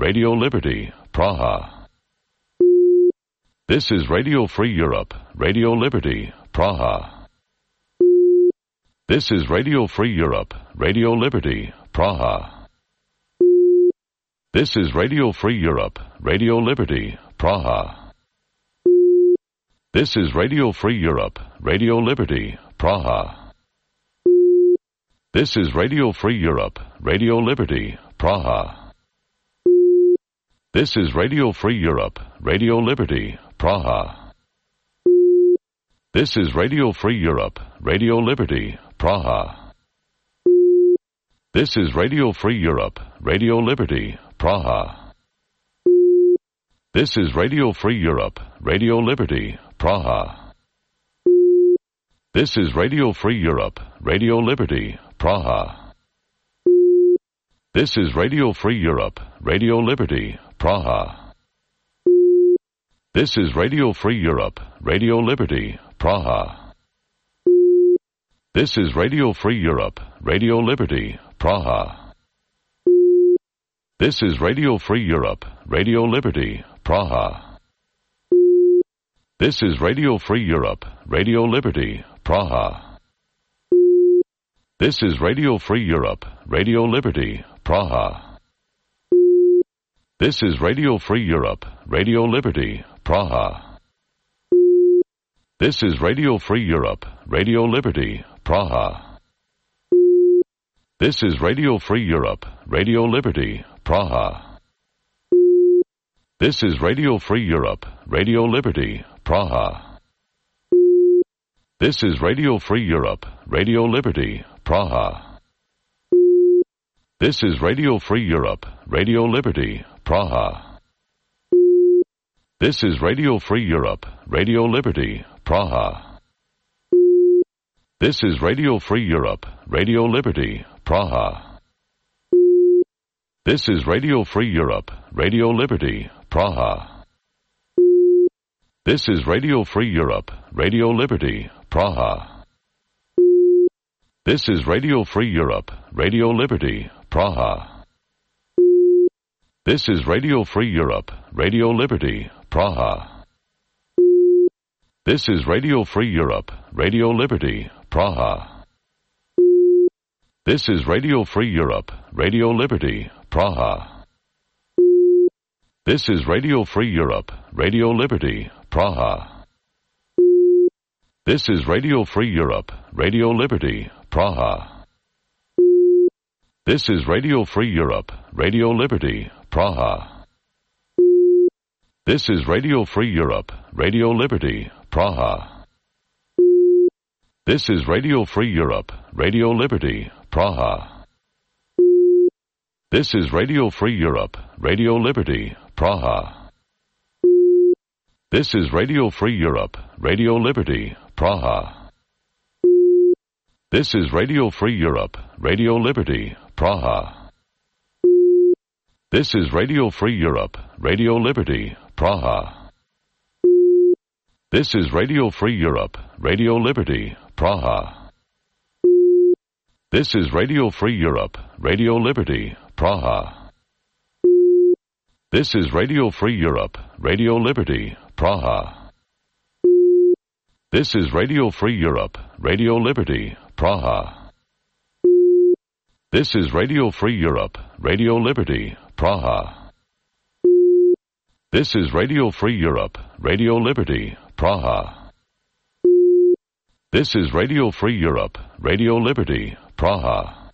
Radio Liberty, Praha. This is Radio Free Europe, Radio Liberty, Praha. This is Radio Free Europe, Radio Liberty, Praha. This is Radio Free Europe, Radio Liberty, Praha. This is Radio Free Europe, Radio Liberty, Praha. This is Radio Free Europe, Radio Liberty, Praha. This is Radio Free Europe, Radio Liberty, Praha. This is Radio Free Europe, Radio Liberty, Praha. This is Radio Free Europe, Radio Liberty, Praha. This is Radio Free Europe, Radio Liberty, Praha. This is Radio Free Europe, Radio Liberty, Praha. This is Radio Free Europe, Radio Liberty, Praha. This is Radio Free Europe, Radio Liberty, Praha. This is Radio Free Europe, Radio Liberty, Praha. This is Radio Free Europe, Radio Liberty, Praha. This is Radio Free Europe, Radio Liberty, Praha. This is Radio Free Europe, Radio Liberty, Praha. This is Radio Free Europe, Radio Liberty, Praha. This is Radio Free Europe, Radio Liberty, Praha. This is Radio Free Europe, Radio Liberty, Praha. This is Radio Free Europe, Radio Liberty, Praha. This is Radio Free Europe, Radio Liberty, Praha. This is Radio Free Europe, Radio Liberty, Praha. This is Radio Free Europe, Radio Liberty, Praha. This is Radio Free Europe, Radio Liberty, Praha. This is Radio Free Europe, Radio Liberty, Praha. This is Radio Free Europe, Radio Liberty, Praha. This is Radio Free Europe, Radio Liberty, Praha. This is Radio Free Europe, Radio Liberty, Praha. This is Radio Free Europe, Radio Liberty, Praha. This is Radio Free Europe, Radio Liberty, Praha. This is Radio Free Europe, Radio Liberty, Praha. This is Radio Free Europe, Radio Liberty, Praha. This is Radio Free Europe, Radio Liberty, Praha. This is Radio Free Europe, Radio Liberty, Praha. This is Radio Free Europe, Radio Liberty, Praha. This is Radio Free Europe, Radio Liberty, Praha. This is Radio Free Europe, Radio Liberty, Praha. This is Radio Free Europe, Radio Liberty, Praha. This is Radio Free Europe, Radio Liberty, Praha. This is Radio Free Europe, Radio Liberty, Praha. This is Radio Free Europe, Radio Liberty, Praha. This is Radio Free Europe, Radio Liberty, Praha. This is Radio Free Europe, Radio Liberty, Praha. This is Radio Free Europe, Radio Liberty, Praha. This is Radio Free Europe, Radio Liberty, Praha. This is Radio Free Europe, Radio Liberty, Praha.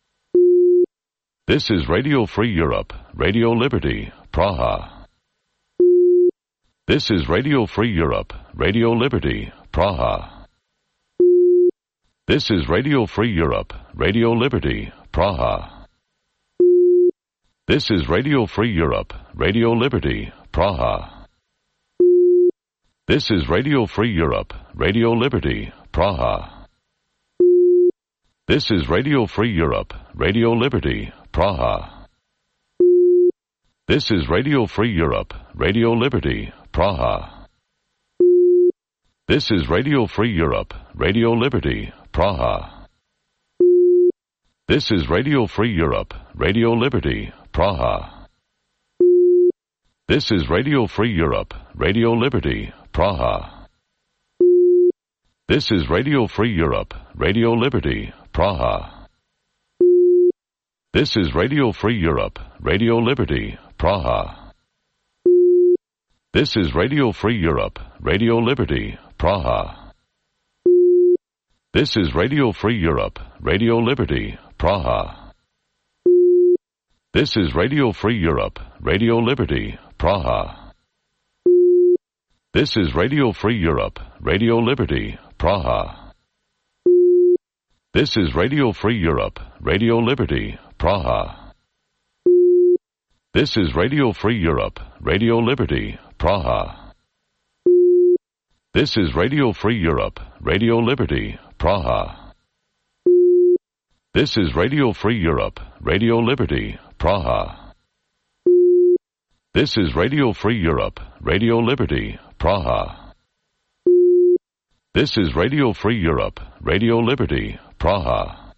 This is Radio Free Europe, Radio Liberty, Praha. This is Radio Free Europe, Radio Liberty, Praha. This is Radio Free Europe, Radio Liberty, Praha. This is Radio Free Europe, Radio Liberty, Praha. This is Radio Free Europe, Radio Liberty, Praha. This is Radio Free Europe, Radio Liberty, Praha. This is Radio Free Europe, Radio Liberty, Praha. This is Radio Free Europe, Radio Liberty, Praha. This is Radio Free Europe, Radio Liberty, Praha. This is Radio Free Europe, Radio Liberty, Praha. This is Radio Free Europe, Radio Liberty, Praha. This is Radio Free Europe, Radio Liberty, Praha. This is Radio Free Europe, Radio Liberty, Praha. This is Radio Free Europe, Radio Liberty, Praha. This is Radio Free Europe, Radio Liberty, Praha. This is Radio Free Europe, Radio Liberty, Praha. This is Radio Free Europe, Radio Liberty, Praha. This is Radio Free Europe, Radio Liberty, Praha. This is Radio Free Europe, Radio Liberty, Praha. This is Radio Free Europe, Radio Liberty, Praha. This is Radio Free Europe, Radio Liberty, Praha. This is Radio Free Europe, Radio Liberty, Praha.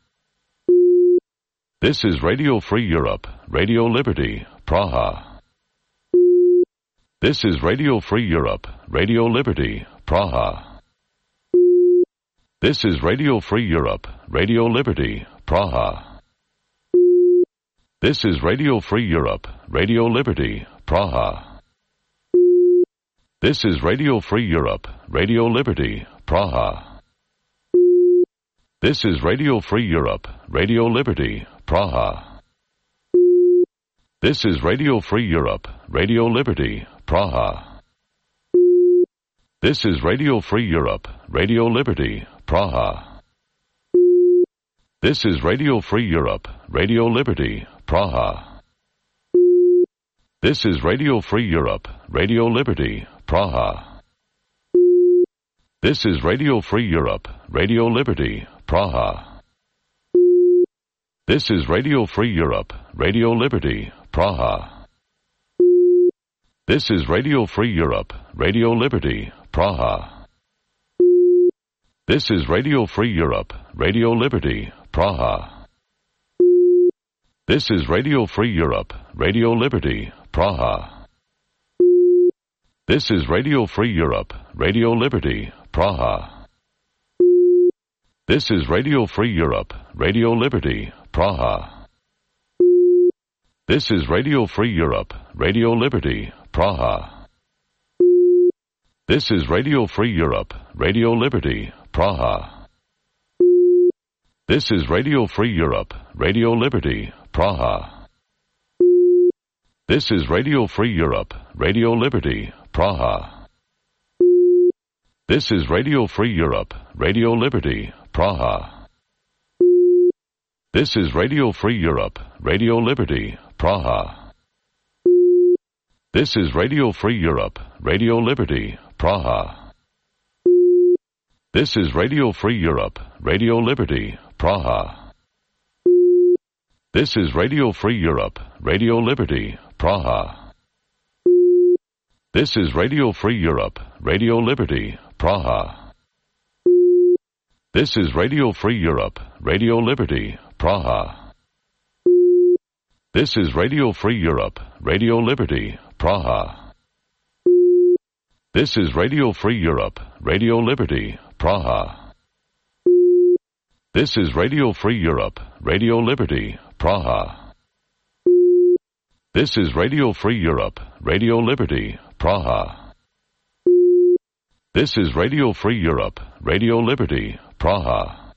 This is Radio Free Europe, Radio Liberty, Praha. This is Radio Free Europe, Radio Liberty, Praha. This is Radio Free Europe, Radio Liberty, Praha. This is Radio Free Europe, Radio Liberty, Praha. This is Radio Free Europe, Radio Liberty, Praha. This is Radio Free Europe, Radio Liberty, Praha. This is Radio Free Europe, Radio Liberty, Praha. This is Radio Free Europe, Radio Liberty, Praha. This is Radio Free Europe, Radio Liberty, Praha. This is Radio Free Europe, Radio Liberty, Praha. This is Radio Free Europe, Radio Liberty, Praha. This is Radio Free Europe, Radio Liberty, Praha. This is Radio Free Europe, Radio Liberty, Praha. This is Radio Free Europe, Radio Liberty, Praha. This is Radio Free Europe, Radio Liberty, Praha. This is Radio Free Europe, Radio Liberty, Praha. This is Radio Free Europe, Radio Liberty, Praha. This is Radio Free Europe, Radio Liberty, Praha. This is Radio Free Europe, Radio Liberty, Praha. This is Radio Free Europe, Radio Liberty, Praha. This is Radio Free Europe, Radio Liberty, Praha. This is Radio Free Europe, Radio Liberty, Praha. This is Radio Free Europe, Radio Liberty, Praha. This is Radio Free Europe, Radio Liberty, Praha. This is Radio Free Europe, Radio Liberty, Praha. This is Radio Free Europe, Radio Liberty, Praha. This is Radio Free Europe, Radio Liberty, Praha. This is Radio Free Europe, Radio Liberty, Praha. This is Radio Free Europe, Radio Liberty, Praha. This is Radio Free Europe, Radio Liberty, Praha. This is Radio Free Europe, Radio Liberty, Praha. This is Radio Free Europe, Radio Liberty, Praha. This is Radio Free Europe, Radio Liberty, Praha.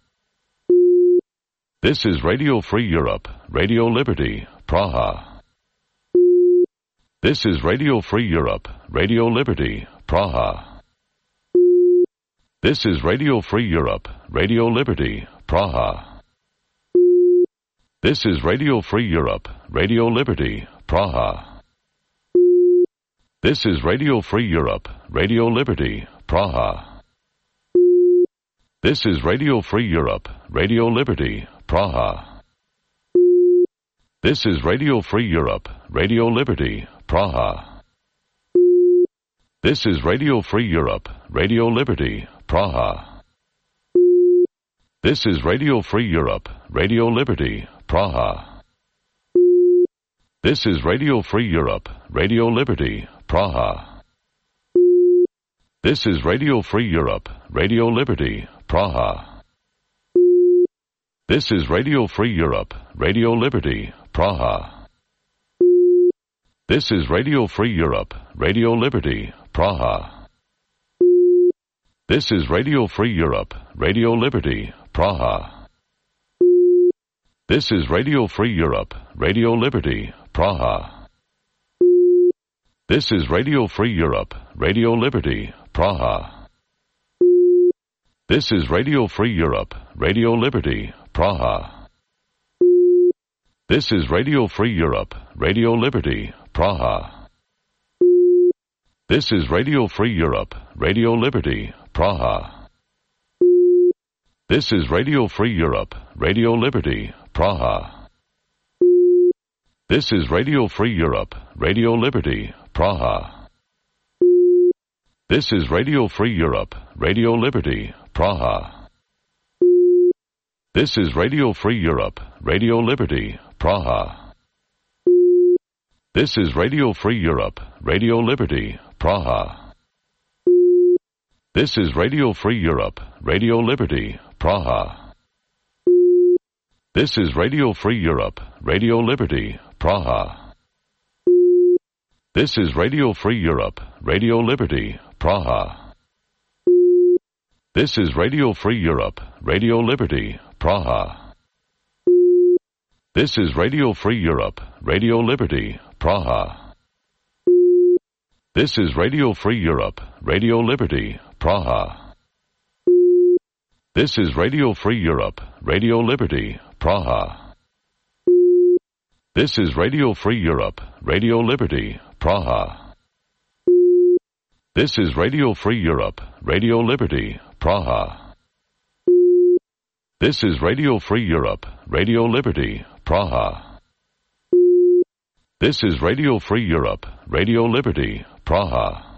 This is Radio Free Europe, Radio Liberty, Praha. This is Radio Free Europe, Radio Liberty, Praha. This is Radio Free Europe, Radio Liberty, Praha. This is Radio Free Europe, Radio Liberty, Praha. This is Radio Free Europe, Radio Liberty, Praha. This is Radio Free Europe, Radio Liberty, Praha. This is Radio Free Europe, Radio Liberty, Praha. This is Radio Free Europe, Radio Liberty, Praha. This is Radio Free Europe, Radio Liberty, Praha. This is Radio Free Europe, Radio Liberty, Praha. This is Radio Free Europe, Radio Liberty, Praha. This is Radio Free Europe, Radio Liberty, Praha. This is Radio Free Europe, Radio Liberty, Praha. This is Radio Free Europe, Radio Liberty, Praha. This is Radio Free Europe, Radio Liberty, Praha. This is Radio Free Europe, Radio Liberty, Praha. This is Radio Free Europe, Radio Liberty, Praha. This is Radio Free Europe, Radio Liberty, Praha. This is Radio Free Europe, Radio Liberty, Praha. This is Radio Free Europe, Radio Liberty, Praha. This is Radio Free Europe, Radio Liberty, Praha. This is Radio Free Europe, Radio Liberty, Praha. This is Radio Free Europe, Radio Liberty, Praha. This is Radio Free Europe, Radio Liberty, Praha. This is Radio Free Europe, Radio Liberty, Praha. This is Radio Free Europe, Radio Liberty, Praha. This is Radio Free Europe, Radio Liberty, Praha. This is Radio Free Europe, Radio Liberty, Praha. This is Radio Free Europe, Radio Liberty, Praha. This is Radio Free Europe, Radio Liberty, Praha. This is Radio Free Europe, Radio Liberty, Praha. This is Radio Free Europe, Radio Liberty, Praha. This is Radio Free Europe, Radio Liberty, Praha. This is Radio Free Europe, Radio Liberty, Praha. This is Radio Free Europe, Radio Liberty, Praha.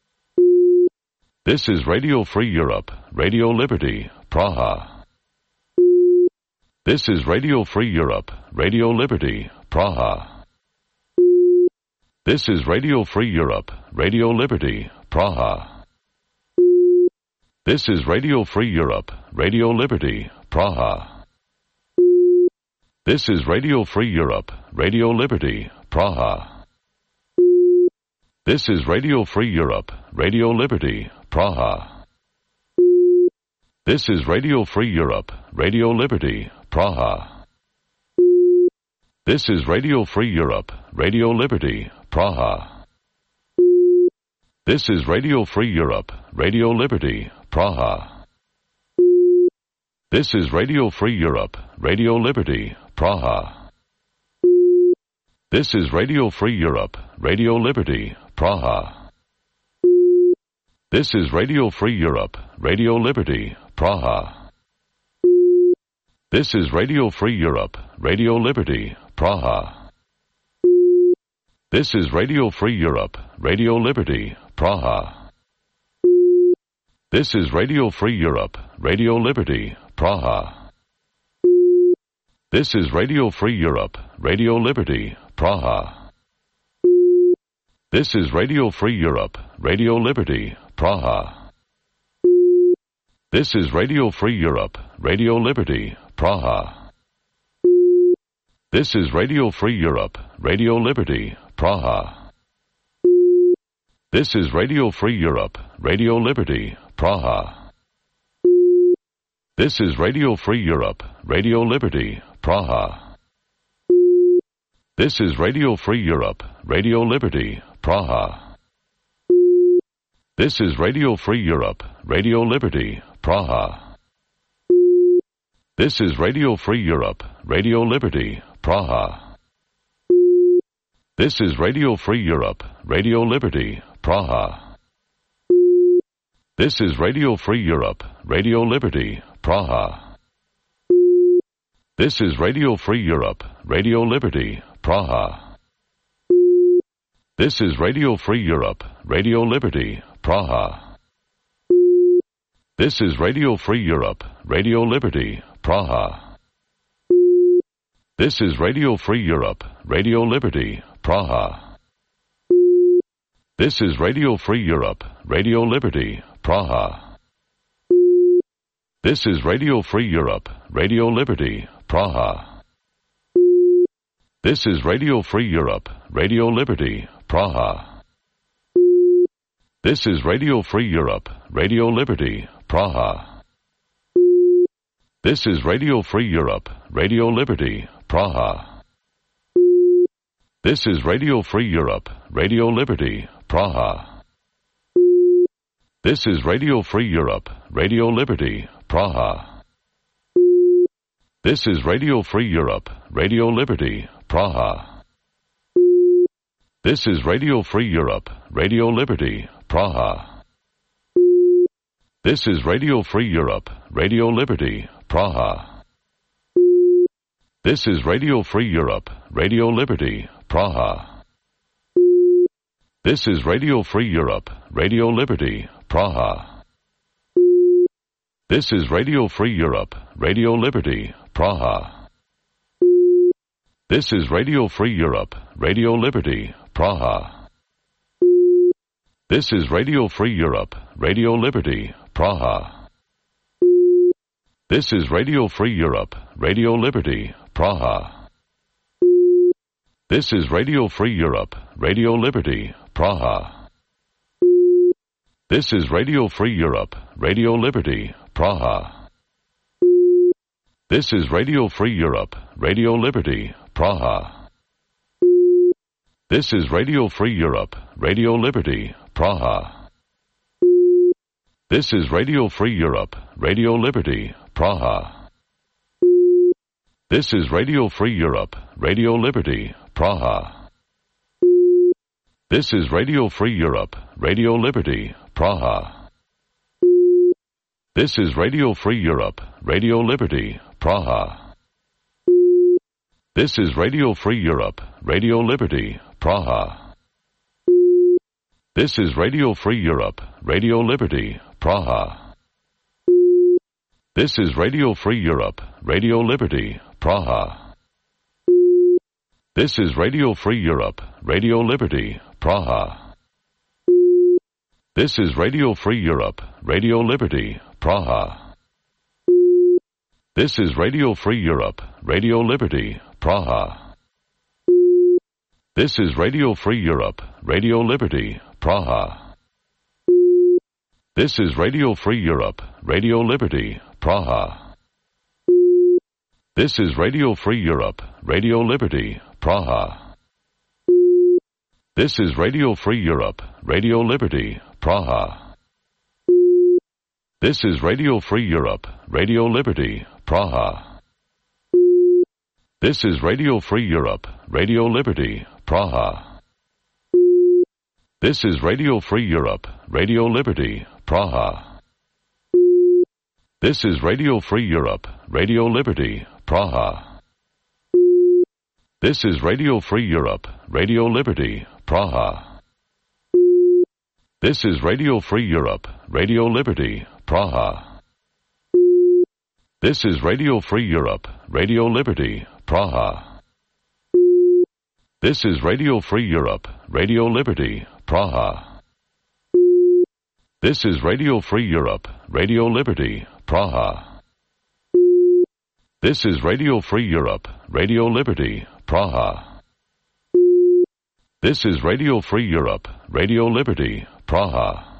This is Radio Free Europe, Radio Liberty, Praha. This is Radio Free Europe, Radio Liberty, Praha. This is Radio Free Europe, Radio Liberty, Praha. This is Radio Free Europe, Radio Liberty, Praha. This is Radio Free Europe, Radio Liberty, Praha. This is Radio Free Europe, Radio Liberty, Praha. This is Radio Free Europe, Radio Liberty, Praha. This is Radio Free Europe, Radio Liberty, Praha. This is Radio Free Europe, Radio Liberty, Praha. This is Radio Free Europe, Radio Liberty, Praha. This is Radio Free Europe, Radio Liberty, Praha. This is Radio Free Europe, Radio Liberty, Praha. This is Radio Free Europe, Radio Liberty, Praha. This is Radio Free Europe, Radio Liberty, Praha. This is Radio Free Europe, Radio Liberty, Praha. This is Radio Free Europe, Radio Liberty, Praha. This is Radio Free Europe, Radio Liberty, Praha. This is Radio Free Europe, Radio Liberty, Praha. This is Radio Free Europe, Radio Liberty, Praha. This is Radio Free Europe, Radio Liberty, Praha. This is Radio Free Europe, Radio Liberty, Praha. This is Radio Free Europe, Radio Liberty, Praha. This is Radio Free Europe, Radio Liberty, Praha. This is Radio Free Europe, Radio Liberty, Praha. This is Radio Free Europe, Radio Liberty, Praha. This is Radio Free Europe, Radio Liberty, Praha. This is Radio Free Europe, Radio Liberty, Praha. This is Radio Free Europe, Radio Liberty, Praha. This is Radio Free Europe, Radio Liberty, Praha. This is Radio Free Europe, Radio Liberty, Praha. This is Radio Free Europe, Radio Liberty, Praha. This is Radio Free Europe, Radio Liberty, Praha. This is Radio Free Europe, Radio Liberty, Praha. This is Radio Free Europe, Radio Liberty, Praha. This is Radio Free Europe, Radio Liberty, Praha. This is Radio Free Europe, Radio Liberty, Praha. This is Radio Free Europe, Radio Liberty, Praha. This is Radio Free Europe, Radio Liberty, Praha. This is Radio Free Europe, Radio Liberty, Praha. This is Radio Free Europe, Radio Liberty, Praha. This is Radio Free Europe, Radio Liberty, Praha. This is Radio Free Europe, Radio Liberty, Praha. This is Radio Free Europe, Radio Liberty, Praha. This is Radio Free Europe, Radio Liberty, Praha. This is Radio Free Europe, Radio Liberty, Praha. This is Radio Free Europe, Radio Liberty, Praha. This is Radio Free Europe, Radio Liberty, Praha. This is Radio Free Europe, Radio Liberty, Praha. This is Radio Free Europe, Radio Liberty, Praha. This is Radio Free Europe, Radio Liberty, Praha. This is Radio Free Europe, Radio Liberty, Praha. This is Radio Free Europe, Radio Liberty, Praha. This is Radio Free Europe, Radio Liberty, Praha. This is Radio Free Europe, Radio Liberty, Praha. This is Radio Free Europe, Radio Liberty, Praha. This is Radio Free Europe, Radio Liberty, Praha. This is Radio Free Europe, Radio Liberty, Praha. This is Radio Free Europe, Radio Liberty, Praha. This is Radio Free Europe, Radio Liberty, Praha. This is Radio Free Europe, Radio Liberty, Praha. This is Radio Free Europe, Radio Liberty, Praha. This is Radio Free Europe, Radio Liberty, Praha. This is Radio Free Europe, Radio Liberty, Praha. This is Radio Free Europe, Radio Liberty, Praha. This is Radio Free Europe, Radio Liberty, Praha. This is Radio Free Europe, Radio Liberty, Praha. This is Radio Free Europe, Radio Liberty, Praha. This is Radio Free Europe, Radio Liberty, Praha. This is Radio Free Europe, Radio Liberty, Praha. This is Radio Free Europe, Radio Liberty, Praha. This is Radio Free Europe, Radio Liberty, Praha. This is Radio Free Europe, Radio Liberty, Praha. This is Radio Free Europe, Radio Liberty, Praha. This is Radio Free Europe, Radio Liberty, Praha. This is Radio Free Europe, Radio Liberty, Praha.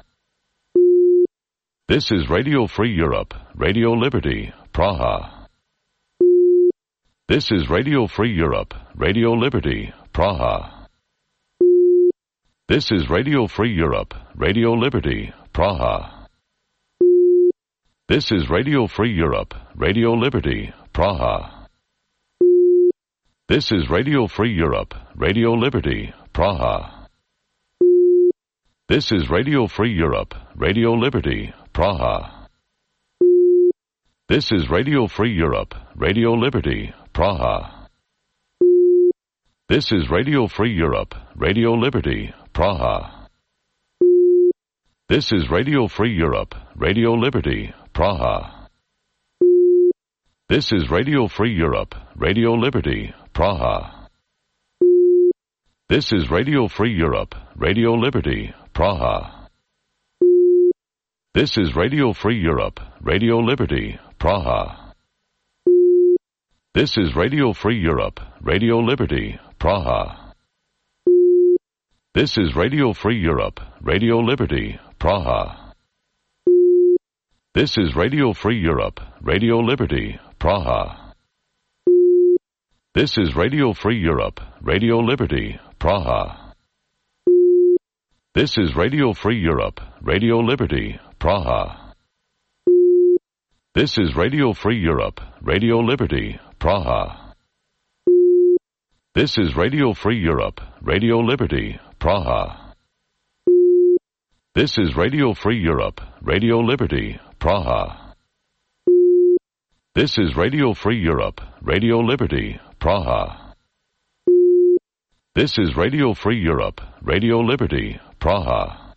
This is Radio Free Europe, Radio Liberty, Praha. This is Radio Free Europe, Radio Liberty, Praha. This is Radio Free Europe, Radio Liberty, Praha. This is Radio Free Europe, Radio Liberty, Praha. This is Radio Free Europe, Radio Liberty, Praha. This is Radio Free Europe, Radio Liberty, Praha. This is Radio Free Europe, Radio Liberty, Praha. This is Radio Free Europe, Radio Liberty, Praha. This is Radio Free Europe, Radio Liberty, Praha. This is Radio Free Europe, Radio Liberty, Praha. This is Radio Free Europe, Radio Liberty, Praha. This is Radio Free Europe, Radio Liberty, Praha. This is Radio Free Europe, Radio Liberty, Praha. This is Radio Free Europe, Radio Liberty, Praha. This is Radio Free Europe, Radio Liberty, Praha. This is Radio Free Europe, Radio Liberty, Praha. This is Radio Free Europe, Radio Liberty, Praha. This is Radio Free Europe, Radio Liberty, Praha. This is Radio Free Europe, Radio Liberty, Praha. This is Radio Free Europe, Radio Liberty, Praha. This is Radio Free Europe, Radio Liberty, Praha. This is Radio Free Europe, Radio Liberty, Praha.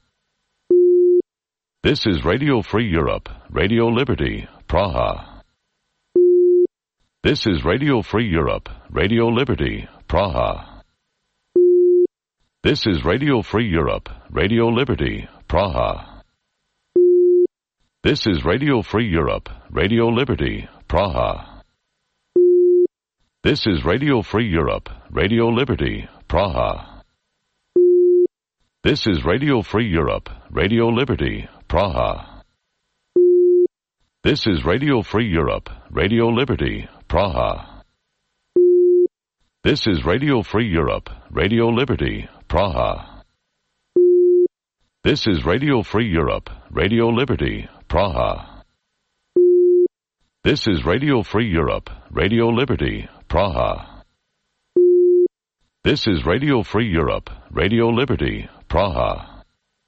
This is Radio Free Europe, Radio Liberty, Praha. This is Radio Free Europe, Radio Liberty, Praha. This is Radio Free Europe, Radio Liberty, Praha. This is Radio Free Europe, Radio Liberty, Praha. This is Radio Free Europe, Radio Liberty, Praha. This is Radio Free Europe, Radio Liberty, Praha. This is Radio Free Europe, Radio Liberty, Praha. This is Radio Free Europe, Radio Liberty, Praha. This is Radio Free Europe, Radio Liberty, Praha. This is Radio Free Europe, Radio Liberty, Praha. This is Radio Free Europe, Radio Liberty, Praha.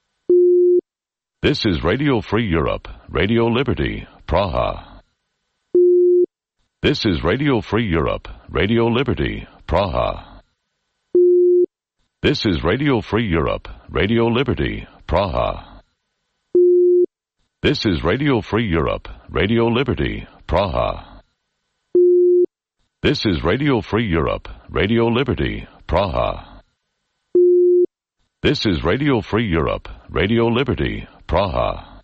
This is Radio Free Europe, Radio Liberty, Praha. This is Radio Free Europe, Radio Liberty, Praha. This is Radio Free Europe, Radio Liberty, Praha. This is Radio Free Europe, Radio Liberty, Praha. This is Radio Free Europe, Radio Liberty, Praha. This is Radio Free Europe, Radio Liberty, Praha.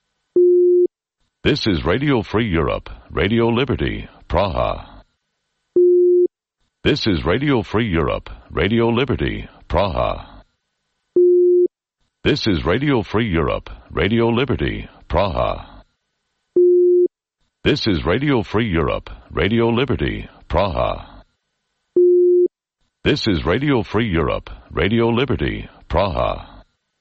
This is Radio Free Europe, Radio Liberty, Praha. This is Radio Free Europe, Radio Liberty, Praha. This is Radio Free Europe, Radio Liberty, Praha. This is Radio Free Europe, Radio Liberty, Praha. This is Radio Free Europe, Radio Liberty, Praha.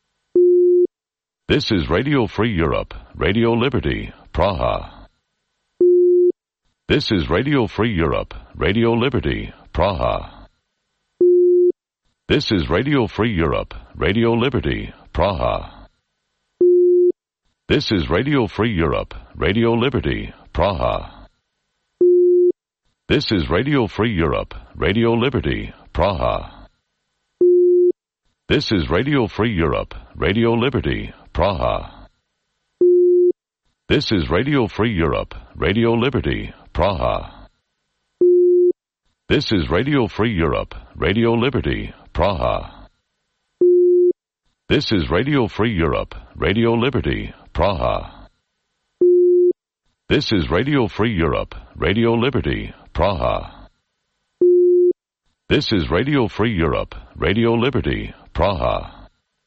This is Radio Free Europe, Radio Liberty, Praha. This is Radio Free Europe, Radio Liberty, Praha. This is Radio Free Europe, Radio Liberty, Praha. This is Radio Free Europe, Radio Liberty, Praha. This is Radio Free Europe, Radio Liberty, Praha. This is Radio Free Europe, Radio Liberty, Praha. This is Radio Free Europe, Radio Liberty, Praha. This is Radio Free Europe, Radio Liberty, Praha. This is Radio Free Europe, Radio Liberty, Praha. This is Radio Free Europe, Radio Liberty, Praha. This is Radio Free Europe, Radio Liberty, Praha.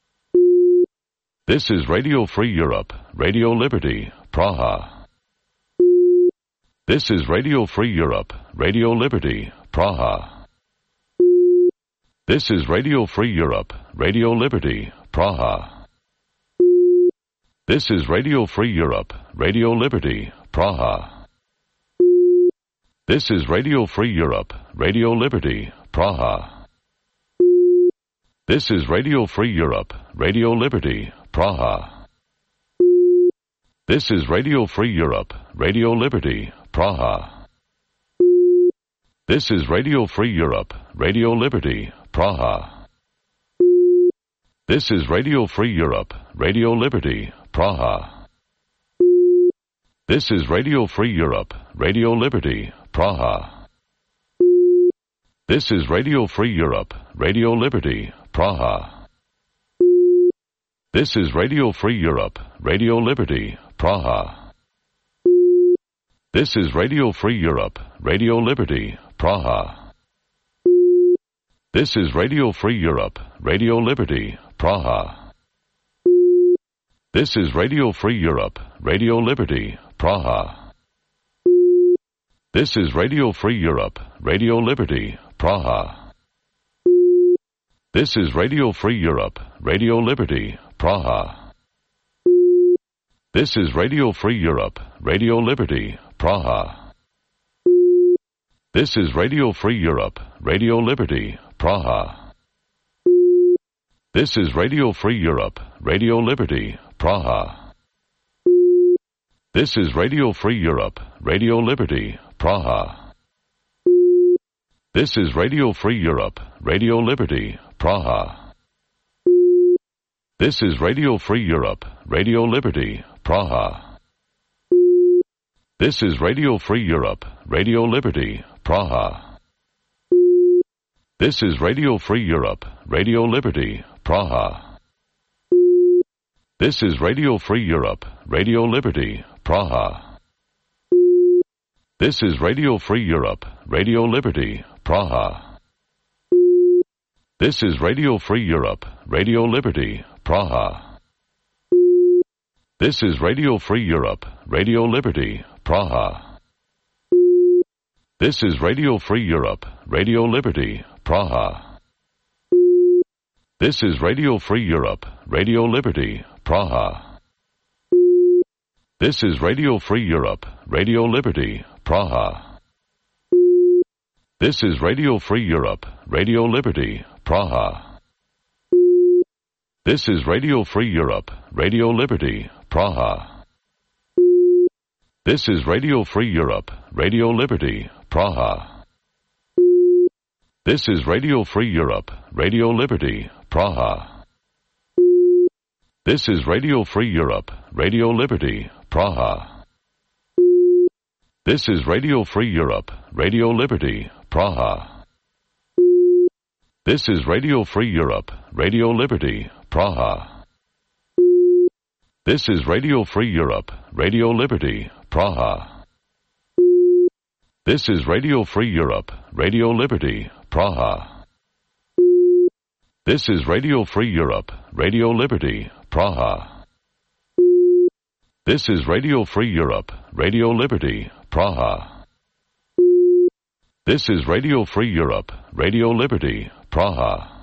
This is Radio Free Europe, Radio Liberty, Praha. This is Radio Free Europe, Radio Liberty, Praha. This is Radio Free Europe, Radio Liberty, Praha. This is Radio Free Europe, Radio Liberty, Praha. This is Radio Free Europe, Radio Liberty, Praha. This is Radio Free Europe, Radio Liberty, Praha. This is Radio Free Europe, Radio Liberty, Praha. This is Radio Free Europe, Radio Liberty, Praha. This is Radio Free Europe, Radio Liberty, Praha. This is Radio Free Europe, Radio Liberty, Praha. This is Radio Free Europe, Radio Liberty, Praha. This is Radio Free Europe, Radio Liberty, Praha. This is Radio Free Europe, Radio Liberty, Praha. This is Radio Free Europe, Radio Liberty, Praha. This is Radio Free Europe, Radio Liberty, Praha. This is Radio Free Europe, Radio Liberty, Praha. This is Radio Free Europe, Radio Liberty, Praha. This is Radio Free Europe, Radio Liberty, Praha. This is Radio Free Europe, Radio Liberty, Praha. This is Radio Free Europe, Radio Liberty, Praha. This is Radio Free Europe, Radio Liberty, Praha. This is Radio Free Europe, Radio Liberty, Praha. This is Radio Free Europe, Radio Liberty, Praha. This is Radio Free Europe, Radio Liberty, Praha. This is Radio Free Europe, Radio Liberty, Praha. This is Radio Free Europe, Radio Liberty, Praha. This is Radio Free Europe, Radio Liberty, Praha. This is Radio Free Europe, Radio Liberty, Praha. This is Radio Free Europe, Radio Liberty, Praha. This is Radio Free Europe, Radio Liberty, Praha. This is Radio Free Europe, Radio Liberty, Praha. This is Radio Free Europe, Radio Liberty, Praha. This is Radio Free Europe, Radio Liberty, Praha. This is Radio Free Europe, Radio Liberty, Praha. This is Radio Free Europe, Radio Liberty, Praha. This is Radio Free Europe, Radio Liberty, Praha. This is Radio Free Europe, Radio Liberty, Praha. This is Radio Free Europe, Radio Liberty, Praha. This is Radio Free Europe, Radio Liberty, Praha. This is Radio Free Europe, Radio Liberty, Praha. This is Radio Free Europe, Radio Liberty, Praha. This is Radio Free Europe, Radio Liberty, Praha. This is Radio Free Europe, Radio Liberty, Praha. This is Radio Free Europe, Radio Liberty, Praha.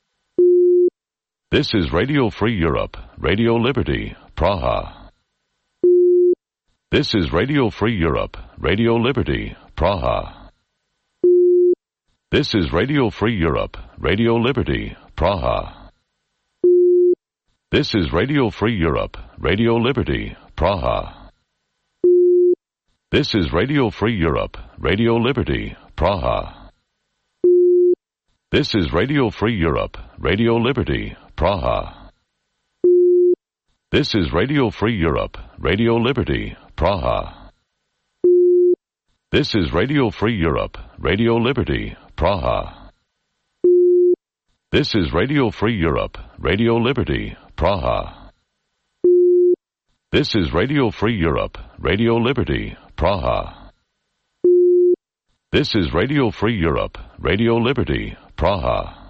This is Radio Free Europe, Radio Liberty, Praha. This is Radio Free Europe, Radio Liberty, Praha. This is Radio Free Europe, Radio Liberty, Praha. This is Radio Free Europe, Radio Liberty, Praha. This is Radio Free Europe, Radio Liberty, Praha. This is Radio Free Europe, Radio Liberty, Praha. This is Radio Free Europe, Radio Liberty, Praha. This is Radio Free Europe, Radio Liberty, Praha. This is Radio Free Europe, Radio Liberty, Praha. This is Radio Free Europe, Radio Liberty, Praha. This is Radio Free Europe, Radio Liberty, Praha.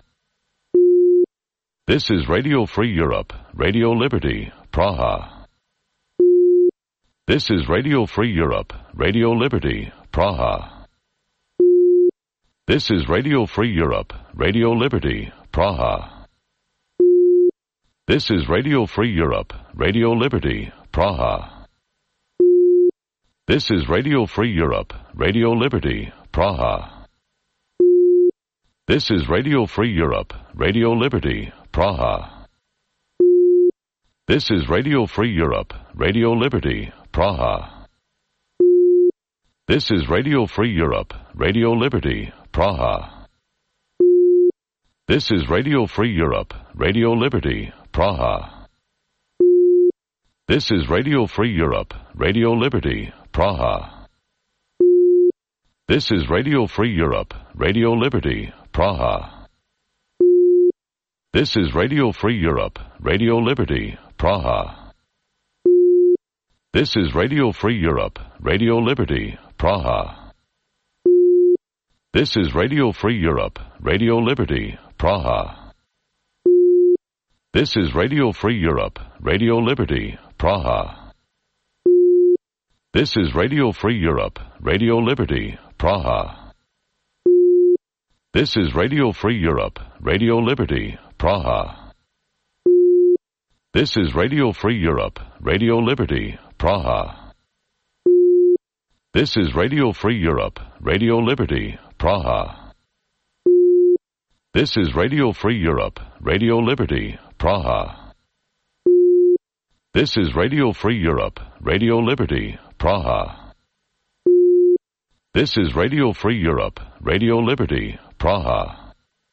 This is Radio Free Europe, Radio Liberty, Praha. This is Radio Free Europe, Radio Liberty, Praha. This is Radio Free Europe, Radio Liberty, Praha. This is Radio Free Europe, Radio Liberty, Praha. This is Radio Free Europe, Radio Liberty, Praha. This is Radio Free Europe, Radio Liberty, Praha. This is Radio Free Europe, Radio Liberty, Praha. This is Radio Free Europe, Radio Liberty, Praha. This is Radio Free Europe, Radio Liberty, Praha. This is Radio Free Europe, Radio Liberty, Praha. This is Radio Free Europe, Radio Liberty, Praha. This is Radio Free Europe, Radio Liberty, Praha. This is Radio Free Europe, Radio Liberty, Praha. This is Radio Free Europe, Radio Liberty, Praha. This is Radio Free Europe, Radio Liberty, Praha. This is Radio Free Europe, Radio Liberty, Praha. This is Radio Free Europe, Radio Liberty, Praha. This is Radio Free Europe, Radio Liberty, Praha. This is Radio Free Europe, Radio Liberty, Praha. This is Radio Free Europe, Radio Liberty, Praha. This is Radio Free Europe, Radio Liberty, Praha. This is Radio Free Europe, Radio Liberty, Praha.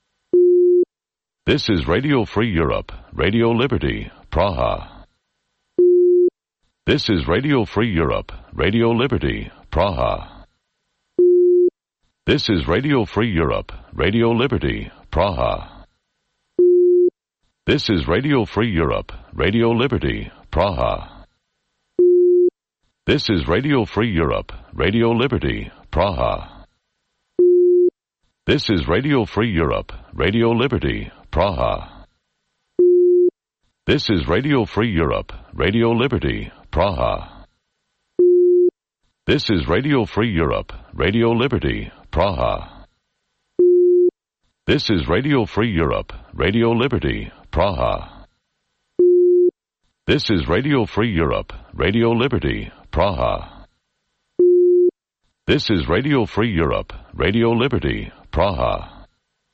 This is Radio Free Europe, Radio Liberty, Praha. This is Radio Free Europe, Radio Liberty, Praha. This is Radio Free Europe, Radio Liberty, Praha. This is Radio Free Europe, Radio Liberty, Praha. This is Radio Free Europe, Radio Liberty, Praha. This is Radio Free Europe, Radio Liberty, Praha. This is Radio Free Europe, Radio Liberty, Praha. This is Radio Free Europe, Radio Liberty, Praha. This is Radio Free Europe, Radio Liberty, Praha. This is Radio Free Europe, Radio Liberty, Praha. This is Radio Free Europe, Radio Liberty, Praha.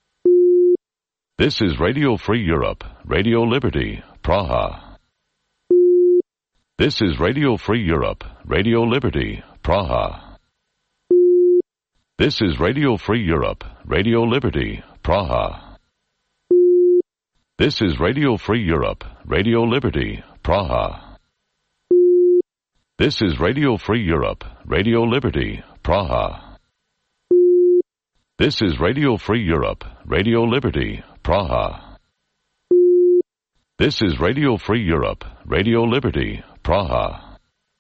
This is Radio Free Europe, Radio Liberty, Praha. This is Radio Free Europe, Radio Liberty, Praha. This is Radio Free Europe, Radio Liberty, Praha. This is Radio Free Europe, Radio Liberty, Praha. This is Radio Free Europe, Radio Liberty, Praha. This is Radio Free Europe, Radio Liberty, Praha. This is Radio Free Europe, Radio Liberty, Praha.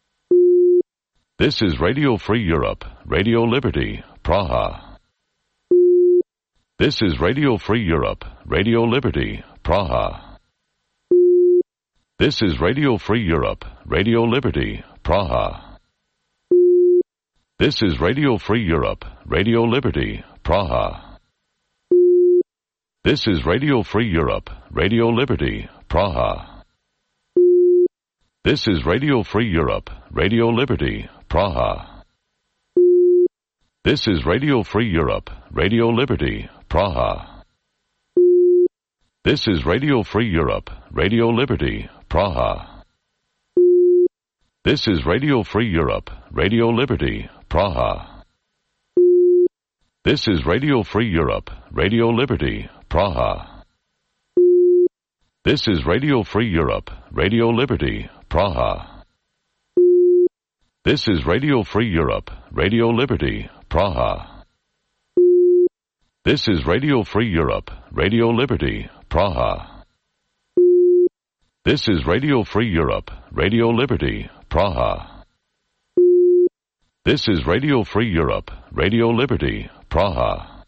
This is Radio Free Europe, Radio Liberty, Praha. This is Radio Free Europe, Radio Liberty, Praha. This is Radio Free Europe, Radio Liberty, Praha. This is Radio Free Europe, Radio Liberty, Praha. This is Radio Free Europe, Radio Liberty, Praha. This is Radio Free Europe, Radio Liberty, Praha. This is Radio Free Europe, Radio Liberty, Praha. This is Radio Free Europe, Radio Liberty, Praha. This is Radio Free Europe, Radio Liberty, Praha. This is Radio Free Europe, Radio Liberty, Praha. This is Radio Free Europe, Radio Liberty, Praha. This is Radio Free Europe, Radio Liberty, Praha. This is Radio Free Europe, Radio Liberty, Praha. This is Radio Free Europe, Radio Liberty, Praha. This is Radio Free Europe, Radio Liberty, Praha.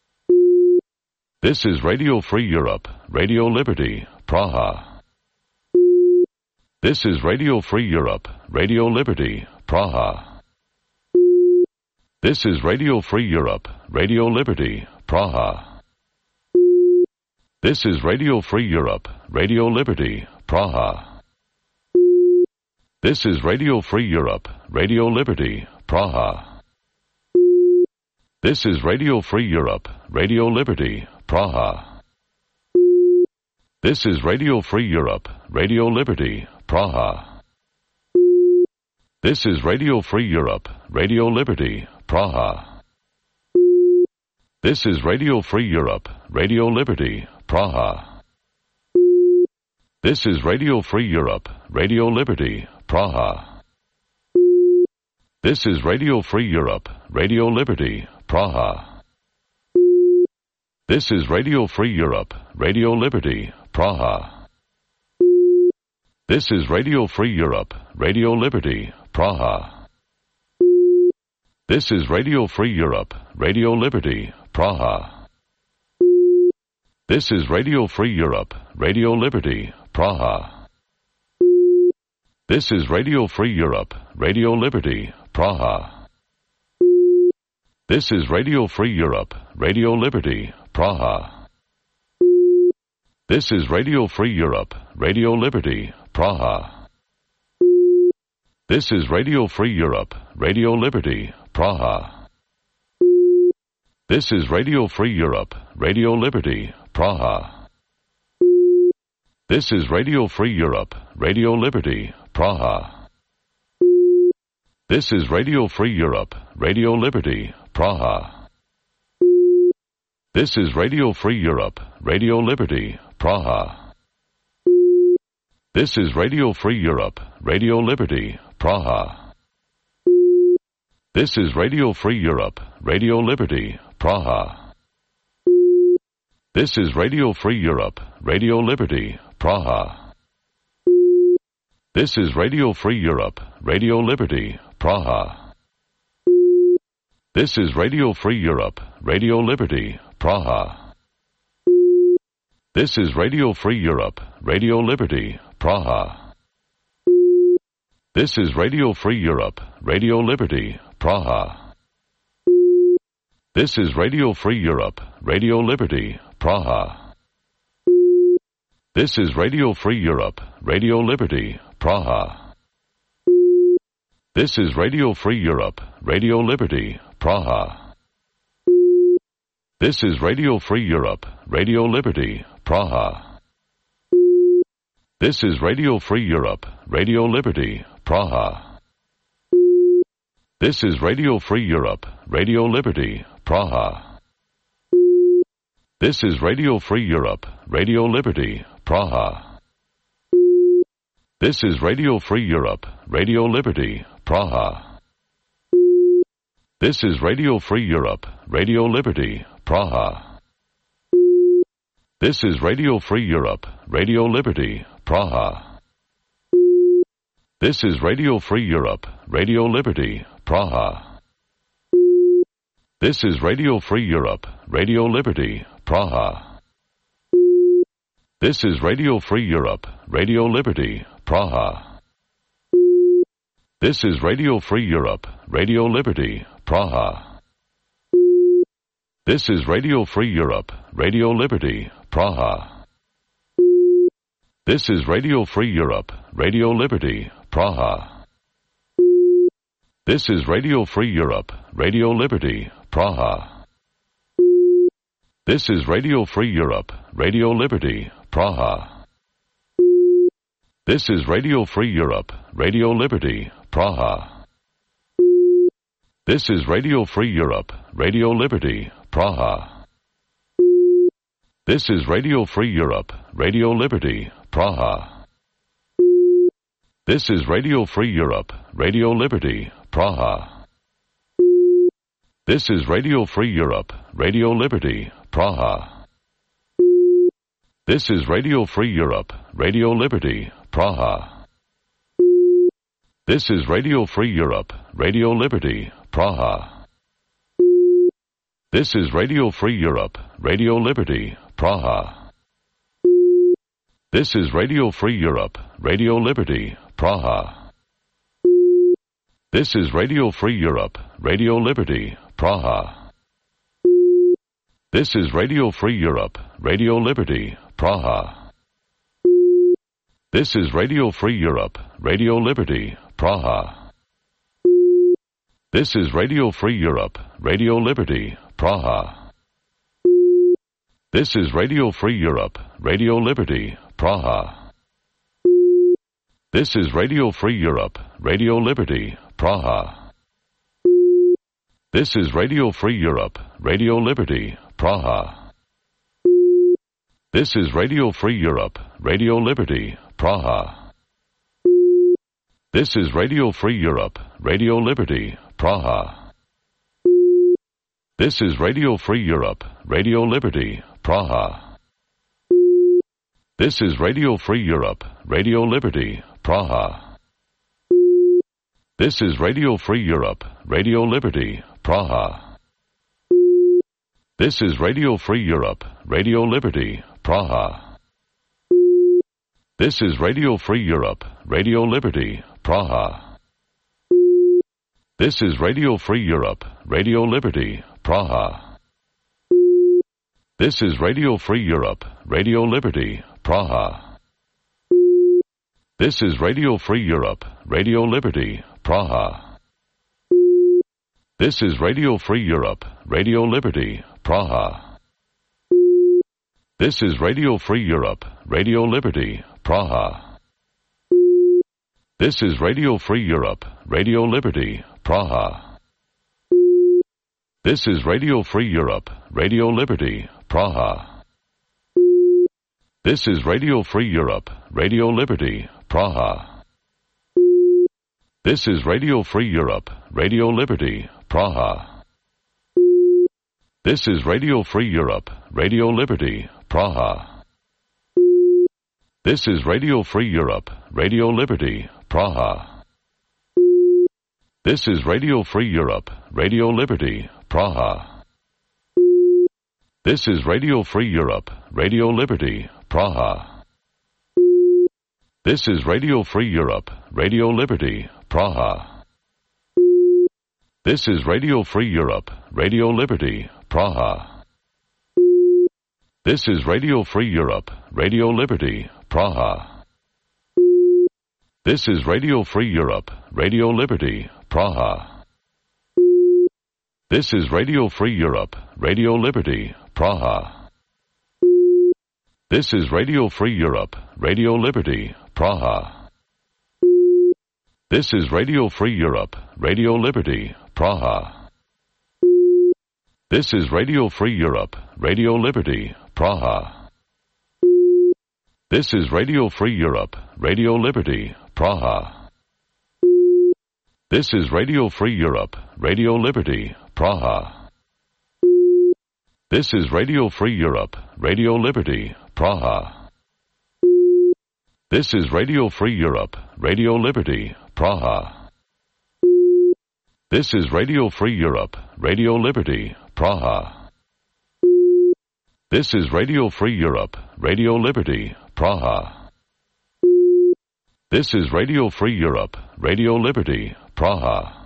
This is Radio Free Europe, Radio Liberty, Praha. This is Radio Free Europe, Radio Liberty, Praha. This is Radio Free Europe, Radio Liberty, Praha. This is Radio Free Europe, Radio Liberty, Praha. This is Radio Free Europe, Radio Liberty, Praha. This is Radio Free Europe, Radio Liberty, Praha. This is Radio Free Europe, Radio Liberty, Praha. This is Radio Free Europe, Radio Liberty, Praha. This is Radio Free Europe, Radio Liberty, Praha. This is Radio Free Europe, Radio Liberty, Praha. This is Radio Free Europe, Radio Liberty, Praha. This is Radio Free Europe, Radio Liberty, Praha. This is Radio Free Europe, Radio Liberty, Praha. This is Radio Free Europe, Radio Liberty, Praha. This is Radio Free Europe, Radio Liberty, Praha. This is Radio Free Europe, Radio Liberty, Praha. This is Radio Free Europe, Radio Liberty, Praha. This is Radio Free Europe, Radio Liberty, Praha. This is Radio Free Europe, Radio Liberty, Praha. This is Radio Free Europe, Radio Liberty, Praha. This is Radio Free Europe, Radio Liberty, Praha. This is Radio Free Europe, Radio Liberty, Praha. This is Radio Free Europe, Radio Liberty, Praha. This is Radio Free Europe, Radio Liberty, Praha. This is Radio Free Europe, Radio Liberty, Praha. This is Radio Free Europe, Radio Liberty, Praha. This is Radio Free Europe, Radio Liberty, Praha. This is Radio Free Europe, Radio Liberty, Praha. This is Radio Free Europe, Radio Liberty, Praha. This is Radio Free Europe, Radio Liberty, Praha. This is Radio Free Europe, Radio Liberty, Praha. This is Radio Free Europe, Radio Liberty, Praha. This is Radio Free Europe, Radio Liberty, Praha. This is Radio Free Europe, Radio Liberty, Praha. This is Radio Free Europe, Radio Liberty, Praha. This is Radio Free Europe, Radio Liberty, Praha. This is Radio Free Europe, Radio Liberty, Praha. This is Radio Free Europe, Radio Liberty, Praha. This is Radio Free Europe, Radio Liberty, Praha. This is Radio Free Europe, Radio Liberty, Praha. This is Radio Free Europe, Radio Liberty, Praha. This is Radio Free Europe, Radio Liberty, Praha. This is Radio Free Europe, Radio Liberty, Praha. This is Radio Free Europe, Radio Liberty, Praha. This is Radio Free Europe, Radio Liberty, Praha. This is Radio Free Europe, Radio Liberty, Praha. This is Radio Free Europe, Radio Liberty, Praha. This is Radio Free Europe, Radio Liberty, Praha. This is Radio Free Europe, Radio Liberty, Praha. This is Radio Free Europe, Radio Liberty, Praha. This is Radio Free Europe, Radio Liberty, Praha. This is Radio Free Europe, Radio Liberty, Praha. This is Radio Free Europe, Radio Liberty, Praha. This is Radio Free Europe, Radio Liberty, Praha. This is Radio Free Europe, Radio Liberty, Praha. This is Radio Free Europe, Radio Liberty, Praha. This is Radio Free Europe, Radio Liberty, Praha. This is Radio Free Europe, Radio Liberty, Praha. This is Radio Free Europe, Radio Liberty, Praha. This is Radio Free Europe, Radio Liberty, Praha. This is Radio Free Europe, Radio Liberty, Praha. This is Radio Free Europe, Radio Liberty, Praha. This is Radio Free Europe, Radio Liberty, Praha. This is Radio Free Europe, Radio Liberty, Praha. This is Radio Free Europe, Radio Liberty, Praha. This is Radio Free Europe, Radio Liberty, Praha. This is Radio Free Europe, Radio Liberty, Praha. This is Radio Free Europe, Radio Liberty, Praha. This is Radio Free Europe, Radio Liberty, Praha. This is Radio Free Europe, Radio Liberty, Praha. This is Radio Free Europe, Radio Liberty, Praha. This is Radio Free Europe, Radio Liberty, Praha. This is Radio Free Europe, Radio Liberty, Praha. This is Radio Free Europe, Radio Liberty, Praha. This is Radio Free Europe, Radio Liberty, Praha. This is Radio Free Europe, Radio Liberty, Praha. This is Radio Free Europe, Radio Liberty, Praha. This is Radio Free Europe, Radio Liberty, Praha. This is Radio Free Europe, Radio Liberty, Praha. This is Radio Free Europe, Radio Liberty, Praha. This is Radio Free Europe, Radio Liberty, Praha. This is Radio Free Europe, Radio Liberty, Praha. This is Radio Free Europe, Radio Liberty, Praha. This is Radio Free Europe, Radio Liberty, Praha. This is Radio Free Europe, Radio Liberty, Praha. This is Radio Free Europe, Radio Liberty, Praha. This is Radio Free Europe, Radio Liberty, Praha. This is Radio Free Europe, Radio Liberty, Praha. This is Radio Free Europe, Radio Liberty, Praha. This is Radio Free Europe, Radio Liberty, Praha. This is Radio Free Europe, Radio Liberty, Praha. This is Radio Free Europe, Radio Liberty, Praha. This is Radio Free Europe, Radio Liberty, Praha. This is Radio Free Europe, Radio Liberty, Praha. This is Radio Free Europe, Radio Liberty, Praha. This is Radio Free Europe, Radio Liberty, Praha. This is Radio Free Europe, Radio Liberty, Praha. This is Radio Free Europe, Radio Liberty, Praha. This is Radio Free Europe, Radio Liberty, Praha.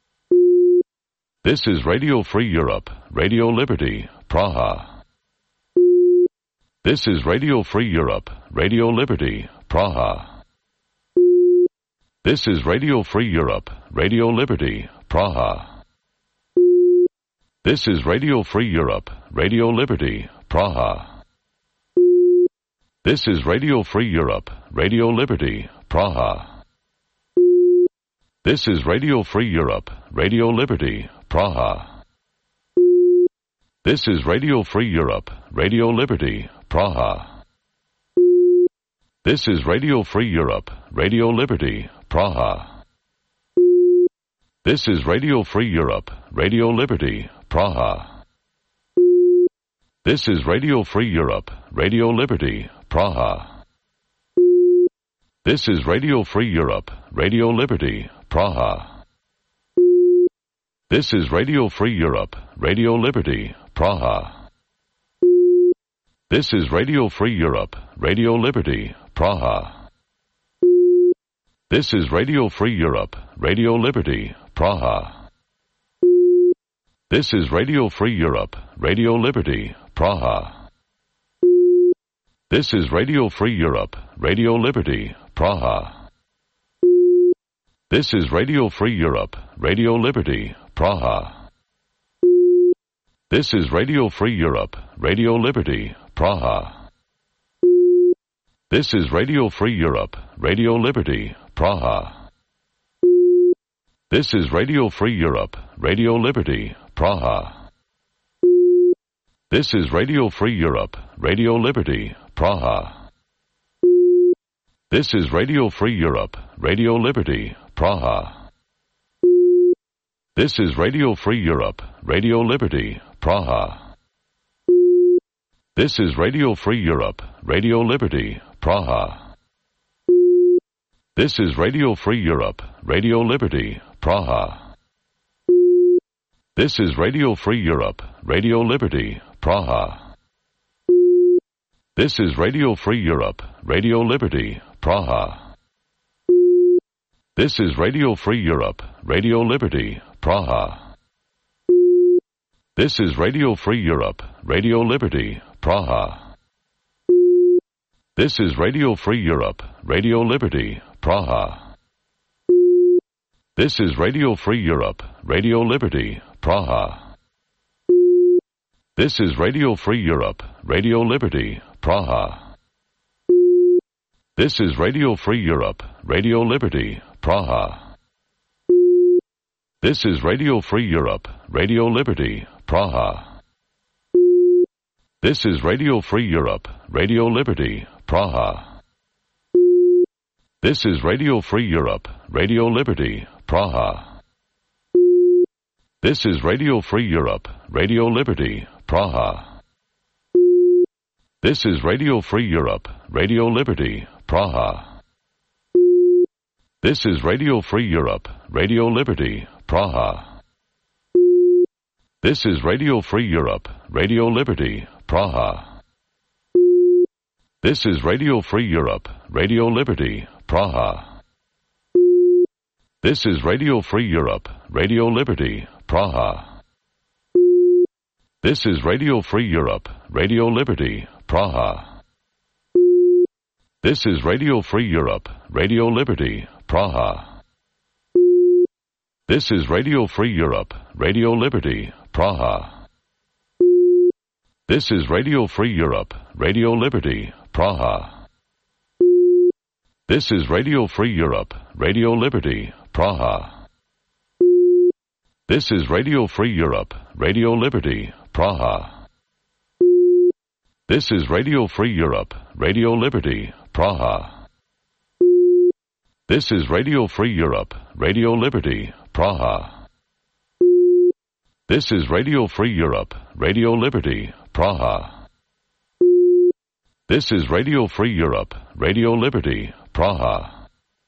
This is Radio Free Europe, Radio Liberty, Praha. This is Radio Free Europe, Radio Liberty, Praha. This is Radio Free Europe, Radio Liberty, Praha. This is Radio Free Europe, Radio Liberty, Praha. This is Radio Free Europe, Radio Liberty, Praha. This is Radio Free Europe, Radio Liberty, Praha. This is Radio Free Europe, Radio Liberty, Praha. This is Radio Free Europe, Radio Liberty, Praha. This is Radio Free Europe, Radio Liberty, Praha. This is Radio Free Europe, Radio Liberty, Praha. This is Radio Free Europe, Radio Liberty, Praha. This is Radio Free Europe, Radio Liberty, Praha. This is Radio Free Europe, Radio Liberty, Praha. This is Radio Free Europe, Radio Liberty, Praha. This is Radio Free Europe, Radio Liberty, Praha. This is Radio Free Europe, Radio Liberty, Praha. This is Radio Free Europe, Radio Liberty, Praha. This is Radio Free Europe, Radio Liberty, Praha. This is Radio Free Europe, Radio Liberty, Praha. This is Radio Free Europe, Radio Liberty, Praha. This is Radio Free Europe, Radio Liberty, Praha. This is Radio Free Europe, Radio Liberty, Praha. This is Radio Free Europe, Radio Liberty, Praha. This is Radio Free Europe, Radio Liberty, Praha. This is Radio Free Europe, Radio Liberty, Praha. This is Radio Free Europe, Radio Liberty, Praha. This is Radio Free Europe, Radio Liberty, Praha. This is Radio Free Europe, Radio Liberty, Praha. This is Radio Free Europe, Radio Liberty, Praha. This is Radio Free Europe, Radio Liberty, Praha. This is Radio Free Europe, Radio Liberty, Praha. This is Radio Free Europe, Radio Liberty, Praha. This is Radio Free Europe, Radio Liberty, Praha. This is Radio Free Europe, Radio Liberty, Praha. This is Radio Free Europe, Radio Liberty, Praha. This is Radio Free Europe, Radio Liberty, Praha. This is Radio Free Europe, Radio Liberty, Praha. This is Radio Free Europe, Radio Liberty, Praha. This is Radio Free Europe, Radio Liberty, Praha. This is Radio Free Europe, Radio Liberty, Praha. This is Radio Free Europe, Radio Liberty, Praha. This is Radio Free Europe, Radio Liberty, Praha. This is Radio Free Europe, Radio Liberty, Praha. This is Radio Free Europe, Radio Liberty, Praha. This is Radio Free Europe, Radio Liberty, Praha. This is Radio Free Europe, Radio Liberty, Praha. This is Radio Free Europe, Radio Liberty, Praha. This is Radio Free Europe, Radio Liberty, Praha. This is Radio Free Europe, Radio Liberty, Praha. This is Radio Free Europe, Radio Liberty, Praha. This is Radio Free Europe, Radio Liberty, Praha. This is Radio Free Europe, Radio Liberty, Praha.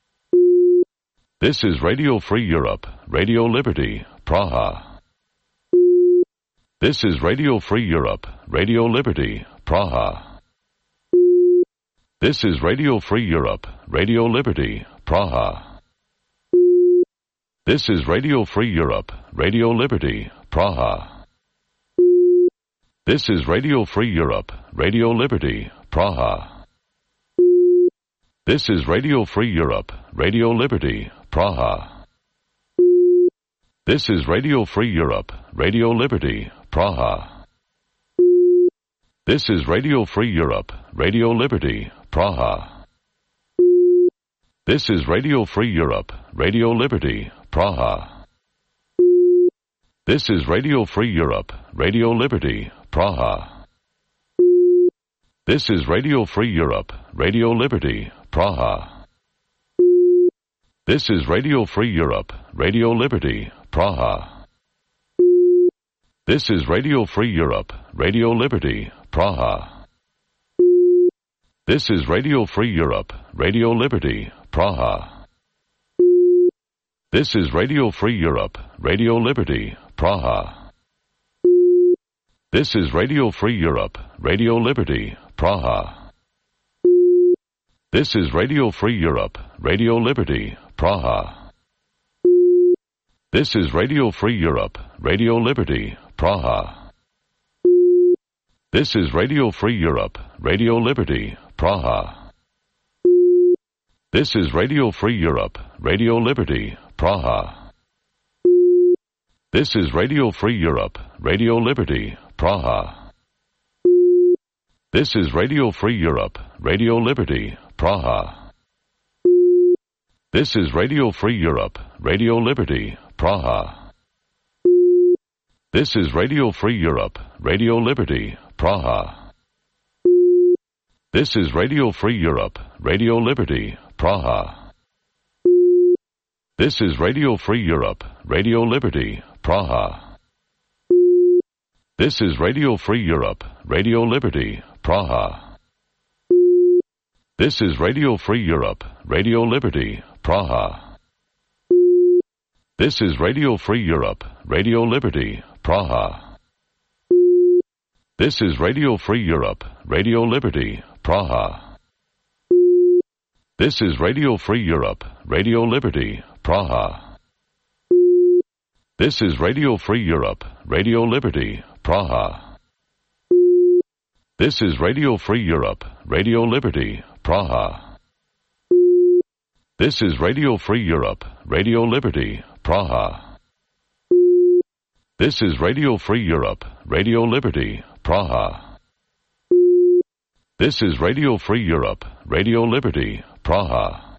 This is Radio Free Europe, Radio Liberty, Praha. This is Radio Free Europe, Radio Liberty, Praha. This is Radio Free Europe, Radio Liberty, Praha. This is Radio Free Europe, Radio Liberty, Praha. This is Radio Free Europe, Radio Liberty, Praha. This is Radio Free Europe, Radio Liberty, Praha. This is Radio Free Europe, Radio Liberty, Praha. This is Radio Free Europe, Radio Liberty, Praha. This is Radio Free Europe, Radio Liberty, Praha. This is Radio Free Europe, Radio Liberty, Praha. This is Radio Free Europe, Radio Liberty, Praha. This is Radio Free Europe, Radio Liberty, Praha. This is Radio Free Europe, Radio Liberty, Praha. This is Radio Free Europe, Radio Liberty, Praha. This is Radio Free Europe, Radio Liberty, Praha. This is Radio Free Europe, Radio Liberty, Praha. This is Radio Free Europe, Radio Liberty, Praha. This is Radio Free Europe, Radio Liberty, Praha. This is Radio Free Europe, Radio Liberty, Praha. This is Radio Free Europe, Radio Liberty, Praha. This is Radio Free Europe, Radio Liberty, Praha. This is Radio Free Europe, Radio Liberty, Praha. This is Radio Free Europe, Radio Liberty, Praha. This is Radio Free Europe, Radio Liberty, Praha. This is Radio Free Europe, Radio Liberty, Praha. This is Radio Free Europe, Radio Liberty, Praha. This is Radio Free Europe, Radio Liberty, Praha. This is Radio Free Europe, Radio Liberty, Praha. This is Radio Free Europe, Radio Liberty, Praha. This is Radio Free Europe, Radio Liberty, Praha. This is Radio Free Europe, Radio Liberty, Praha. This is Radio Free Europe, Radio Liberty, Praha. This is Radio Free Europe, Radio Liberty, Praha. This is Radio Free Europe, Radio Liberty, Praha. This is Radio Free Europe, Radio Liberty, Praha. This is Radio Free Europe, Radio Liberty, Praha.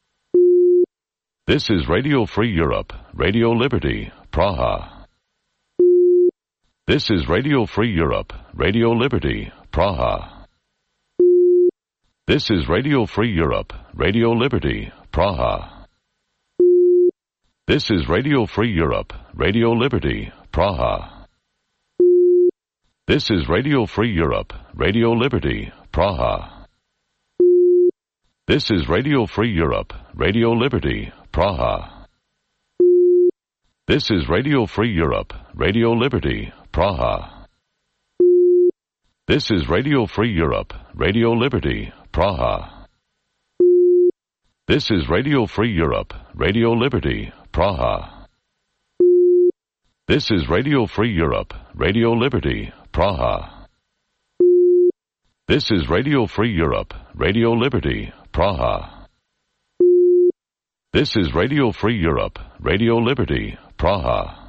This is Radio Free Europe, Radio Liberty, Praha. This is Radio Free Europe, Radio Liberty, Praha. This is Radio Free Europe, Radio Liberty, Praha. This is Radio Free Europe, Radio Liberty, Praha. This is Radio Free Europe, Radio Liberty, Praha. This is Radio Free Europe, Radio Liberty, Praha. This is Radio Free Europe, Radio Liberty, Praha. This is Radio Free Europe, Radio Liberty, Praha. This is Radio Free Europe, Radio Liberty, Praha. This is Radio Free Europe, Radio Liberty, Praha. This is Radio Free Europe, Radio Liberty, Praha. This is Radio Free Europe, Radio Liberty, Praha.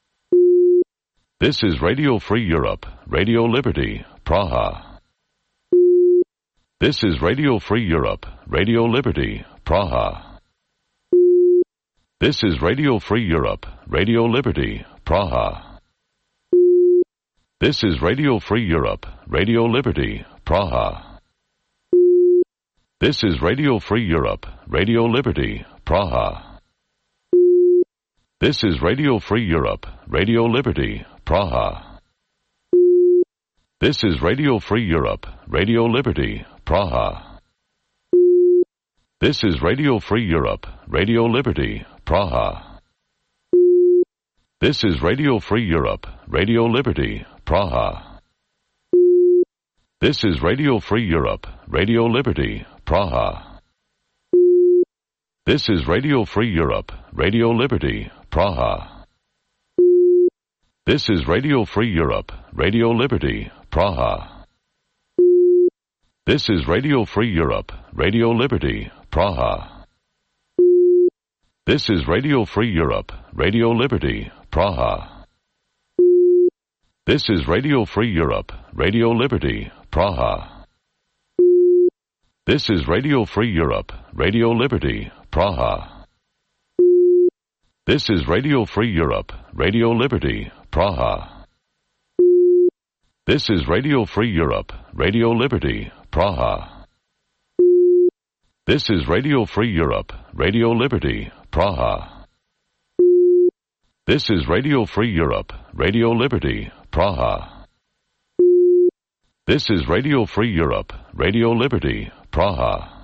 This is Radio Free Europe, Radio Liberty, Praha. This is Radio Free Europe, Radio Liberty, Praha. This is Radio Free Europe, Radio Liberty, Praha. This is Radio Free Europe, Radio Liberty, Praha. This is Radio Free Europe, Radio Liberty, Praha. This is Radio Free Europe, Radio Liberty, Praha. This is Radio Free Europe, Radio Liberty, Praha. This is Radio Free Europe, Radio Liberty, Praha. This is Radio Free Europe, Radio Liberty, Praha. This is Radio Free Europe, Radio Liberty, Praha. This is Radio Free Europe, Radio Liberty, Praha. This is Radio Free Europe, Radio Liberty, Praha. This is Radio Free Europe, Radio Liberty, Praha. This is Radio Free Europe, Radio Liberty, Praha. This is Radio Free Europe, Radio Liberty, Praha. This is Radio Free Europe, Radio Liberty, Praha. This is Radio Free Europe, Radio Liberty, Praha. This is Radio Free Europe, Radio Liberty, Praha. This is Radio Free Europe, Radio Liberty, Praha. This is Radio Free Europe, Radio Liberty, Praha. This is Radio Free Europe, Radio Liberty, Praha.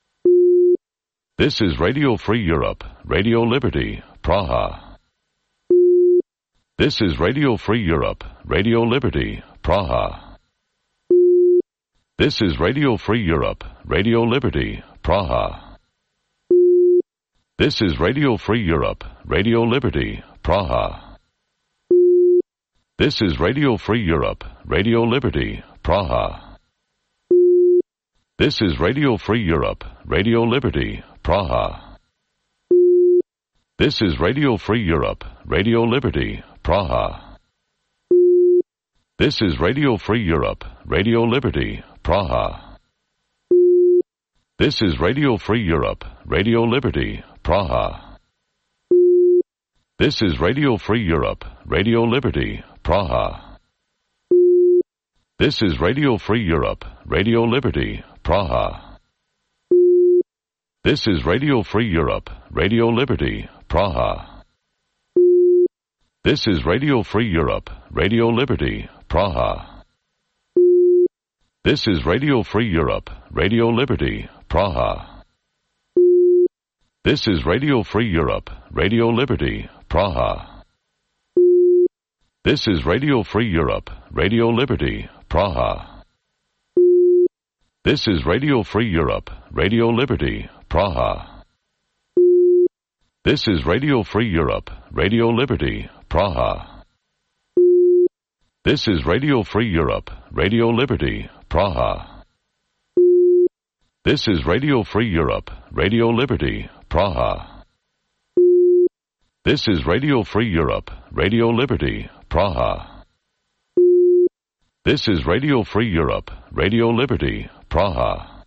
This is Radio Free Europe, Radio Liberty, Praha. This is Radio Free Europe, Radio Liberty, Praha. This is Radio Free Europe, Radio Liberty, Praha. This is Radio Free Europe, Radio Liberty, Praha. This is Radio Free Europe, Radio Liberty, Praha. This is Radio Free Europe, Radio Liberty, Praha. This is Radio Free Europe, Radio Liberty, Praha. This is Radio Free Europe, Radio Liberty, Praha. This is Radio Free Europe, Radio Liberty, Praha. This is Radio Free Europe, Radio Liberty, Praha. This is Radio Free Europe, Radio Liberty, Praha. This is Radio Free Europe, Radio Liberty, Praha. This is Radio Free Europe, Radio Liberty, Praha. This is Radio Free Europe, Radio Liberty, Praha. This is Radio Free Europe, Radio Liberty, Praha. This is Radio Free Europe, Radio Liberty, Praha. This is Radio Free Europe, Radio Liberty, Praha. This is Radio Free Europe, Radio Liberty, Praha. This is Radio Free Europe, Radio Liberty, Praha. This is Radio Free Europe, Radio Liberty, Praha. This is Radio Free Europe, Radio Liberty, Praha. This is Radio Free Europe, Radio Liberty, Praha.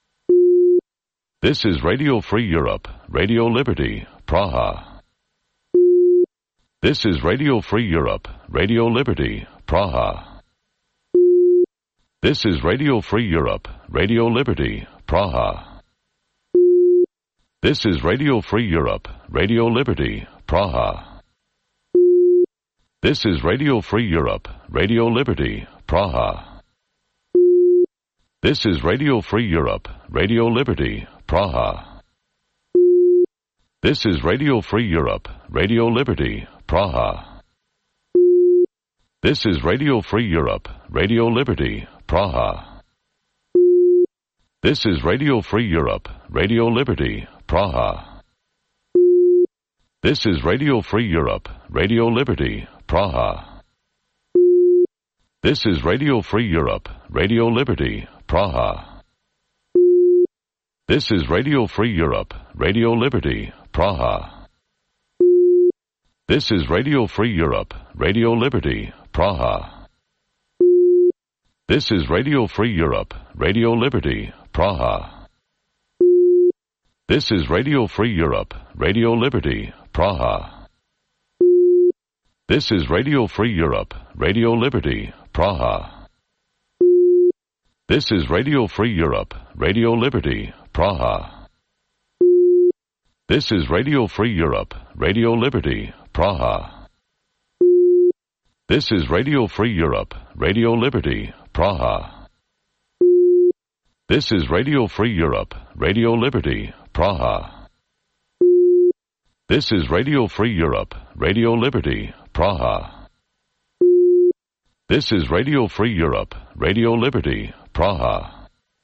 This is Radio Free Europe, Radio Liberty, Praha. This is Radio Free Europe, Radio Liberty, Praha. This is Radio Free Europe, Radio Liberty, Praha. This is Radio Free Europe, Radio Liberty, Praha. This is Radio Free Europe, Radio Liberty, Praha. This is Radio Free Europe, Radio Liberty, Praha. This is Radio Free Europe, Radio Liberty, Praha. This is Radio Free Europe, Radio Liberty, Praha. This is Radio Free Europe, Radio Liberty, Praha. This is Radio Free Europe, Radio Liberty, Praha. This is Radio Free Europe, Radio Liberty, Praha. This is Radio Free Europe, Radio Liberty, Praha. This is Radio Free Europe, Radio Liberty, Praha. This is Radio Free Europe, Radio Liberty, Praha. This is Radio Free Europe, Radio Liberty, Praha. This is Radio Free Europe, Radio Liberty, Praha. This is Radio Free Europe, Radio Liberty, Praha. This is Radio Free Europe, Radio Liberty, Praha. This is Radio Free Europe, Radio Liberty, Praha. This is Radio Free Europe, Radio Liberty, Praha. This is Radio Free Europe, Radio Liberty, Praha. This is Radio Free Europe, Radio Liberty, Praha.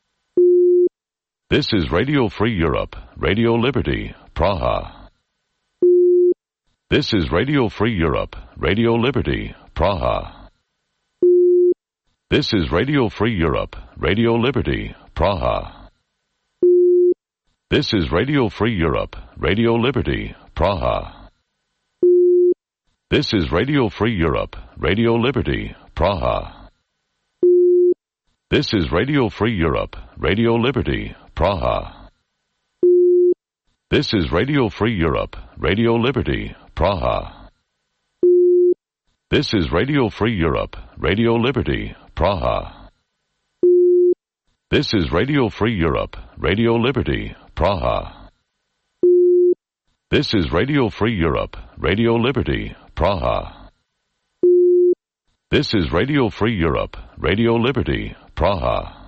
This is Radio Free Europe, Radio Liberty, Praha. This is Radio Free Europe, Radio Liberty, Praha. This is Radio Free Europe, Radio Liberty, Praha. This is Radio Free Europe, Radio Liberty, Praha. This is Radio Free Europe, Radio Liberty, Praha. This is Radio Free Europe, Radio Liberty, Praha. This is Radio Free Europe, Radio Liberty, Praha. This is Radio Free Europe, Radio Liberty, Praha. This is Radio Free Europe, Radio Liberty, Praha. This is Radio Free Europe, Radio Liberty, Praha. This is Radio Free Europe, Radio Liberty, Praha.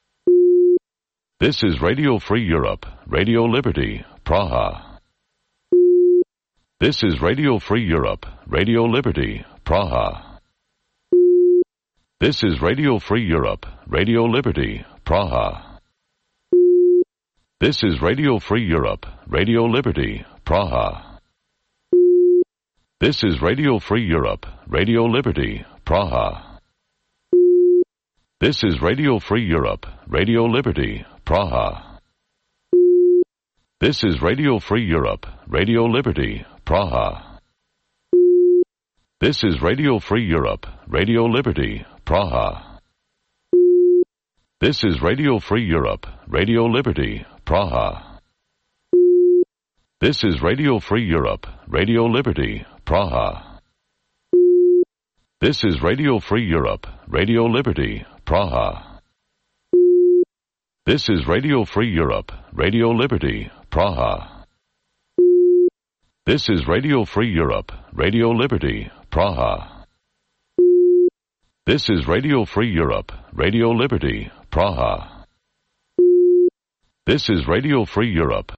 This is Radio Free Europe, Radio Liberty, Praha. This is Radio Free Europe, Radio Liberty, Praha. This is Radio Free Europe, Radio Liberty, Praha. This is Radio Free Europe, Radio Liberty, Praha. This is Radio Free Europe, Radio Liberty, Praha. This is Radio Free Europe, Radio Liberty, Praha. This is Radio Free Europe, Radio Liberty, Praha. This is Radio Free Europe, Radio Liberty, Praha. This is Radio Free Europe, Radio Liberty, Praha. This is Radio Free Europe, Radio Liberty, Praha. This is Radio Free Europe, Radio Liberty, Praha. This is Radio Free Europe, Radio Liberty, Praha. This is Radio Free Europe, Radio Liberty, Praha. This is Radio Free Europe, Radio Liberty, Praha. This is Radio Free Europe.